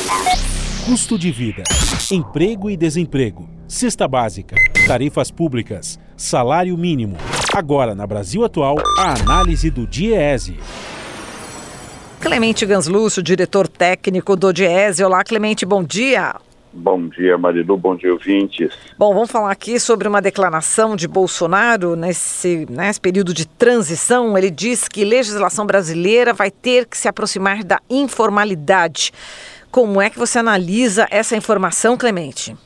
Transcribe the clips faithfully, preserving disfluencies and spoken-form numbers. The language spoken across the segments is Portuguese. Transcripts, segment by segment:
Custo de vida, emprego e desemprego, cesta básica, tarifas públicas, salário mínimo. Agora, na Brasil Atual, a análise do DIEESE. Clemente Ganslúcio, diretor técnico do DIEESE. Olá, Clemente, bom dia. Bom dia, Marilu, bom dia, ouvintes. Bom, vamos falar aqui sobre uma declaração de Bolsonaro nesse, nesse período de transição. Ele diz que a legislação brasileira vai ter que se aproximar da informalidade. Como é que você analisa essa informação, Clemente?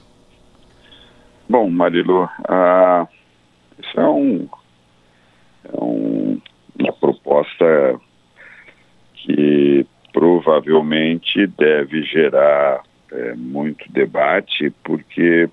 Bom, Marilu, ah, isso é, um, é um, uma proposta que provavelmente deve gerar é, muito debate, porque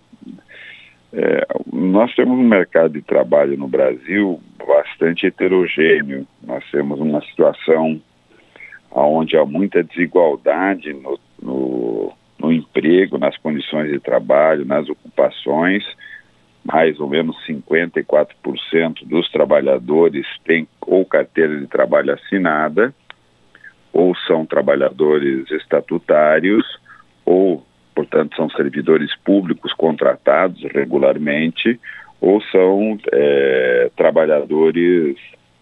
é, nós temos um mercado de trabalho no Brasil bastante heterogêneo. Nós temos uma situação onde há muita desigualdade no, no, no emprego, nas condições de trabalho, nas ocupações. Mais ou menos cinquenta e quatro por cento dos trabalhadores têm ou carteira de trabalho assinada, ou são trabalhadores estatutários, ou, portanto, são servidores públicos contratados regularmente, ou são é, trabalhadores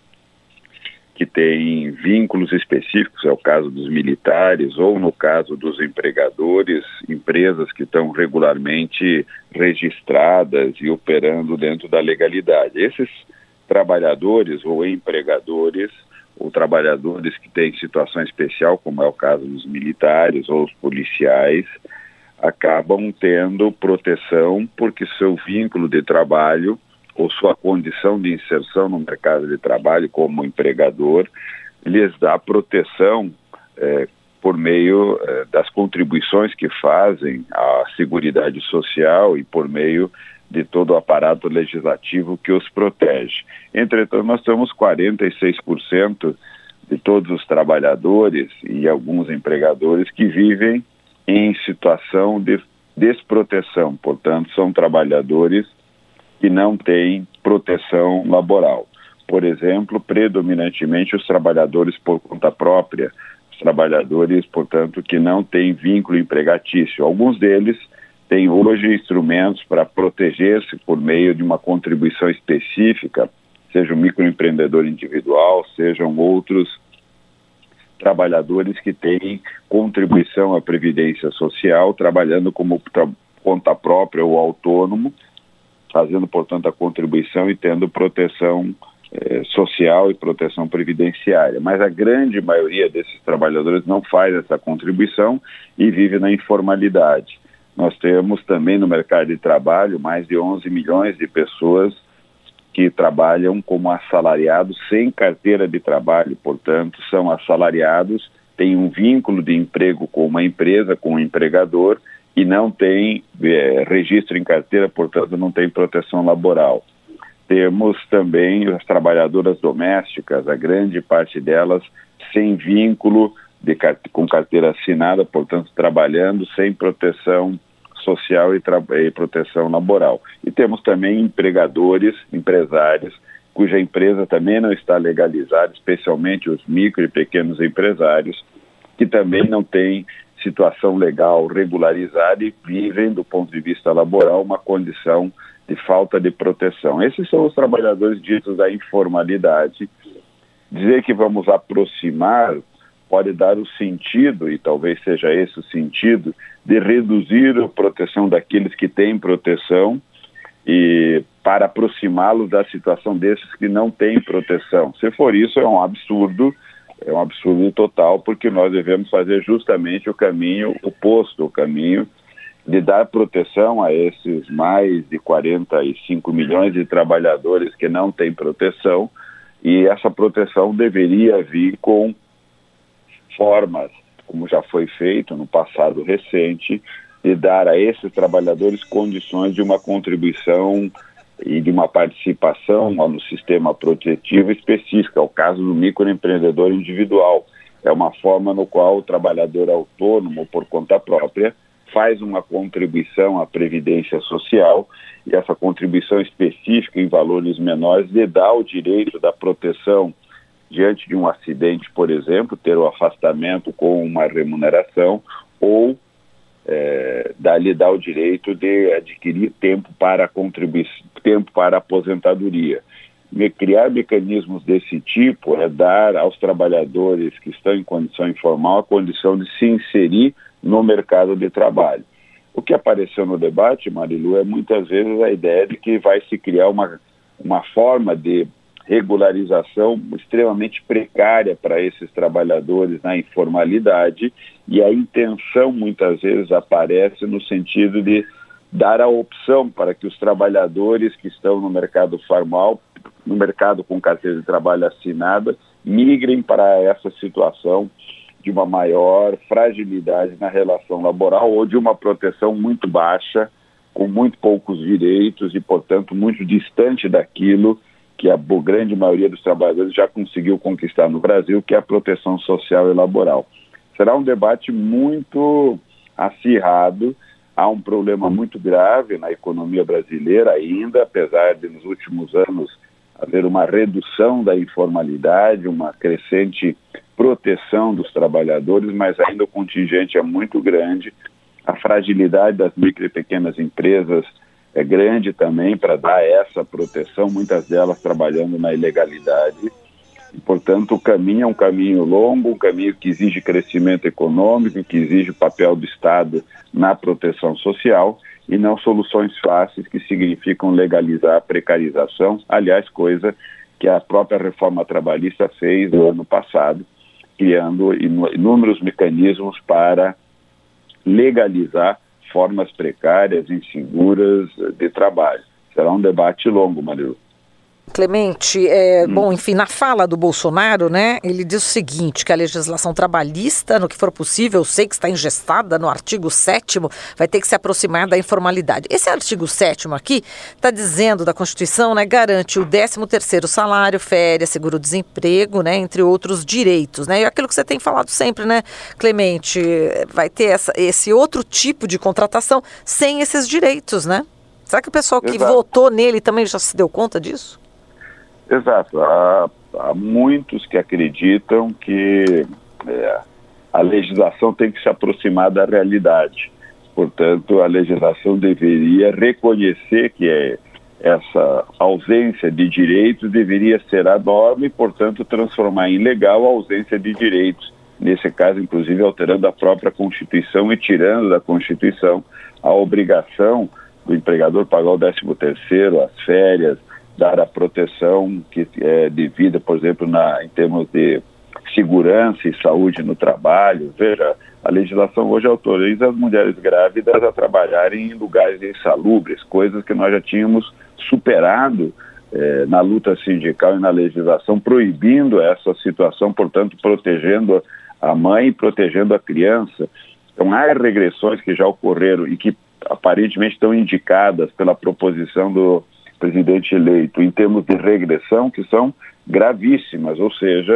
que têm vínculos específicos, é o caso dos militares, ou no caso dos empregadores, empresas que estão regularmente registradas e operando dentro da legalidade. Esses trabalhadores ou empregadores, ou trabalhadores que têm situação especial, como é o caso dos militares ou os policiais, acabam tendo proteção porque seu vínculo de trabalho ou sua condição de inserção no mercado de trabalho como empregador lhes dá proteção é, por meio é, das contribuições que fazem à Seguridade Social e por meio de todo o aparato legislativo que os protege. Entretanto, nós temos quarenta e seis por cento de todos os trabalhadores e alguns empregadores que vivem em situação de desproteção, portanto, são trabalhadores que não têm proteção laboral. Por exemplo, predominantemente os trabalhadores por conta própria, os trabalhadores, portanto, que não têm vínculo empregatício. Alguns deles têm hoje instrumentos para proteger-se por meio de uma contribuição específica, seja um microempreendedor individual, sejam outros trabalhadores que têm contribuição à Previdência Social, trabalhando como tra- conta própria ou autônomo, fazendo, portanto, a contribuição e tendo proteção eh, social e proteção previdenciária. Mas a grande maioria desses trabalhadores não faz essa contribuição e vive na informalidade. Nós temos também no mercado de trabalho mais de onze milhões de pessoas que trabalham como assalariados sem carteira de trabalho, portanto, são assalariados, têm um vínculo de emprego com uma empresa, com um empregador, e não tem é, registro em carteira, portanto não tem proteção laboral. Temos também as trabalhadoras domésticas, a grande parte delas sem vínculo, de, com carteira assinada, portanto trabalhando sem proteção social e, tra- e proteção laboral. E temos também empregadores, empresários, cuja empresa também não está legalizada, especialmente os micro e pequenos empresários, que também não têm situação legal regularizada e vivem, do ponto de vista laboral, uma condição de falta de proteção. Esses são os trabalhadores ditos da informalidade. Dizer que vamos aproximar pode dar o sentido, e talvez seja esse o sentido, de reduzir a proteção daqueles que têm proteção e para aproximá-los da situação desses que não têm proteção. Se for isso, é um absurdo, é um absurdo total, porque nós devemos fazer justamente o caminho oposto, o caminho de dar proteção a esses mais de quarenta e cinco milhões de trabalhadores que não têm proteção, e essa proteção deveria vir com formas, como já foi feito no passado recente, de dar a esses trabalhadores condições de uma contribuição e de uma participação no sistema protetivo específica, é o caso do microempreendedor individual. É uma forma no qual o trabalhador autônomo, por conta própria, faz uma contribuição à Previdência Social, e essa contribuição específica em valores menores lhe dá o direito da proteção diante de um acidente, por exemplo, ter o afastamento com uma remuneração, ou é, dá, lhe dá o direito de adquirir tempo para contribuição, tempo para aposentadoria. Me, criar mecanismos desse tipo é dar aos trabalhadores que estão em condição informal a condição de se inserir no mercado de trabalho. O que apareceu no debate, Marilu, é muitas vezes a ideia de que vai se criar uma, uma forma de regularização extremamente precária para esses trabalhadores na informalidade, e a intenção muitas vezes aparece no sentido de dar a opção para que os trabalhadores que estão no mercado formal, no mercado com carteira de trabalho assinada, migrem para essa situação de uma maior fragilidade na relação laboral ou de uma proteção muito baixa, com muito poucos direitos e, portanto, muito distante daquilo que a grande maioria dos trabalhadores já conseguiu conquistar no Brasil, que é a proteção social e laboral. Será um debate muito acirrado. Há um problema muito grave na economia brasileira ainda, apesar de nos últimos anos haver uma redução da informalidade, uma crescente proteção dos trabalhadores, mas ainda o contingente é muito grande. A fragilidade das micro e pequenas empresas é grande também para dar essa proteção, muitas delas trabalhando na ilegalidade. E, portanto, o caminho é um caminho longo, um caminho que exige crescimento econômico, que exige o papel do Estado na proteção social e não soluções fáceis que significam legalizar a precarização, aliás, coisa que a própria reforma trabalhista fez no ano passado, criando inúmeros mecanismos para legalizar formas precárias e inseguras de trabalho. Será um debate longo, Marilu. Clemente, é, hum. bom, enfim, na fala do Bolsonaro, né, ele diz o seguinte, que a legislação trabalhista, no que for possível, eu sei que está engestada no artigo sétimo, vai ter que se aproximar da informalidade. Esse artigo sétimo aqui está dizendo da Constituição, né, garante o décimo terceiro salário, férias, seguro-desemprego, né, entre outros direitos, né, e aquilo que você tem falado sempre, né, Clemente, vai ter essa, esse outro tipo de contratação sem esses direitos, né? Será que o pessoal que Exato. votou nele também já se deu conta disso? Exato. Há, há muitos que acreditam que é, a legislação tem que se aproximar da realidade. Portanto, a legislação deveria reconhecer que é, essa ausência de direitos deveria ser a norma e, portanto, transformar em legal a ausência de direitos. Nesse caso, inclusive, alterando a própria Constituição e tirando da Constituição a obrigação do empregador pagar o décimo terceiro, as férias, dar a proteção que é devida, por exemplo, na, em termos de segurança e saúde no trabalho. Veja, a legislação hoje autoriza as mulheres grávidas a trabalharem em lugares insalubres, coisas que nós já tínhamos superado eh, na luta sindical e na legislação, proibindo essa situação, portanto, protegendo a mãe e protegendo a criança. Então, há regressões que já ocorreram e que aparentemente estão indicadas pela proposição do presidente eleito em termos de regressão, que são gravíssimas, ou seja,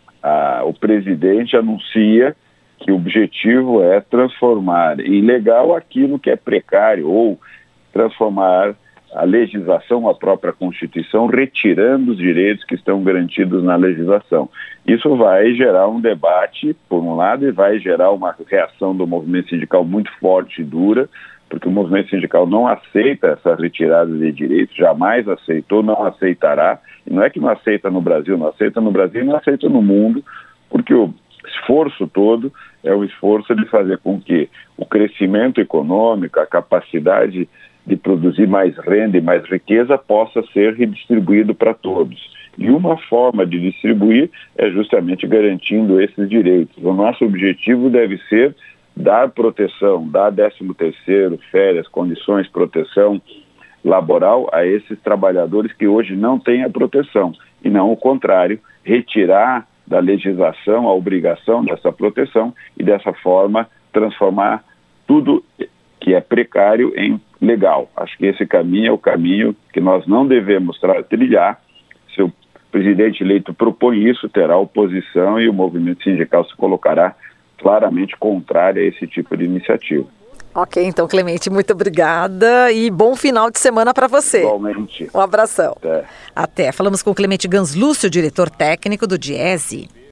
a, o presidente anuncia que o objetivo é transformar em legal aquilo que é precário ou transformar a legislação, a própria Constituição, retirando os direitos que estão garantidos na legislação. Isso vai gerar um debate, por um lado, e vai gerar uma reação do movimento sindical muito forte e dura, porque o movimento sindical não aceita essa retirada de direitos, jamais aceitou, não aceitará. E não é que não aceita no Brasil, não aceita no Brasil e não aceita no mundo, porque o esforço todo é o esforço de fazer com que o crescimento econômico, a capacidade de produzir mais renda e mais riqueza possa ser redistribuído para todos. E uma forma de distribuir é justamente garantindo esses direitos. O nosso objetivo deve ser dar proteção, dar décimo terceiro, férias, condições, proteção laboral a esses trabalhadores que hoje não têm a proteção. E não o contrário, retirar da legislação a obrigação dessa proteção e dessa forma transformar tudo que é precário em legal. Acho que esse caminho é o caminho que nós não devemos trilhar. Se o presidente eleito propõe isso, terá oposição e o movimento sindical se colocará claramente contrário a esse tipo de iniciativa. Ok, então, Clemente, muito obrigada e bom final de semana para você. Igualmente. Um abração. Até. Até. Falamos com o Clemente Ganslúcio, diretor técnico do Diese.